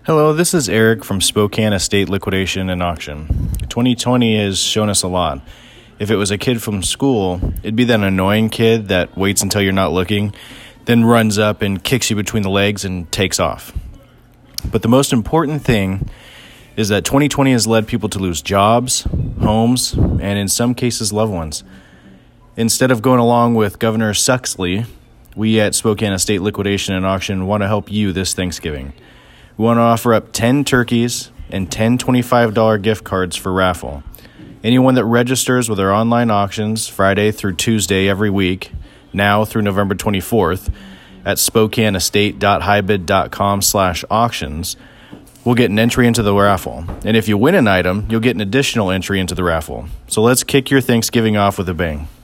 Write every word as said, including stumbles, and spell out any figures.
Hello, this is Eric from Spokane Estate Liquidation and Auction. twenty twenty has shown us a lot. If it was a kid from school, it'd be that annoying kid that waits until you're not looking, then runs up and kicks you between the legs and takes off. But the most important thing is that twenty twenty has led people to lose jobs, homes, and in some cases, loved ones. Instead of going along with Governor Suxley, we at Spokane Estate Liquidation and Auction want to help you this Thanksgiving. We want to offer up ten turkeys and ten twenty-five dollars gift cards for raffle. Anyone that registers with our online auctions Friday through Tuesday every week, now through November twenty-fourth, at spokaneestate.hybid.com slash auctions, will get an entry into the raffle. And if you win an item, you'll get an additional entry into the raffle. So let's kick your Thanksgiving off with a bang.